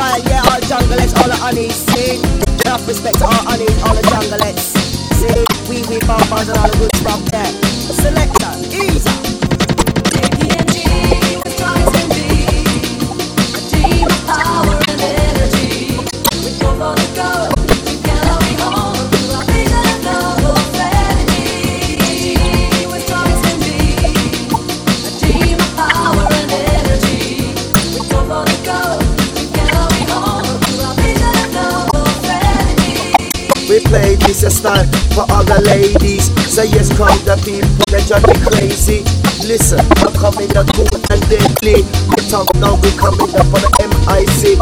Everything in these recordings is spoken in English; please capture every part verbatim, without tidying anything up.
style, yeah, all junglettes, all the honeys, see. Enough respect to all honeys, all the junglettes. See, we, we, barbars and all the good stuff there. Selector, easy. K P M G, as strong as can be. A team of power and energy. We go for the gold, together we hold. Our vision and noble strategy. As strong as can be. A team of power and energy. We go for the gold, together we hold. Our vision and noble strategy. We play this a style for all the ladies. Say yes, come the people, they drive me crazy. Listen, I'm coming the cool and deadly. We talk now, we coming up for the M I C.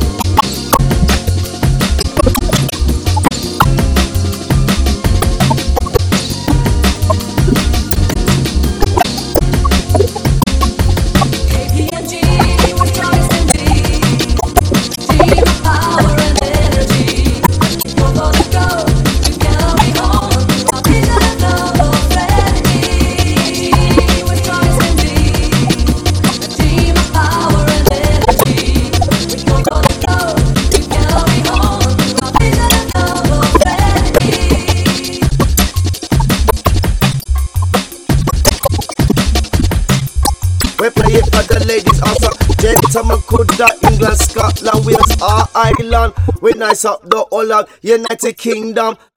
K P M G, we're strong as can be. Team of power and energy. Go for the gold, together we hold. Our vision and noble strategy. We're strong as can be. A team of power and energy. We go for the gold, together we hold. Our vision and noble strategy. We play it for the ladies also. Gentlemen, Kuda, England, Scotland, Wales, our island. We nice up the whole of United Kingdom.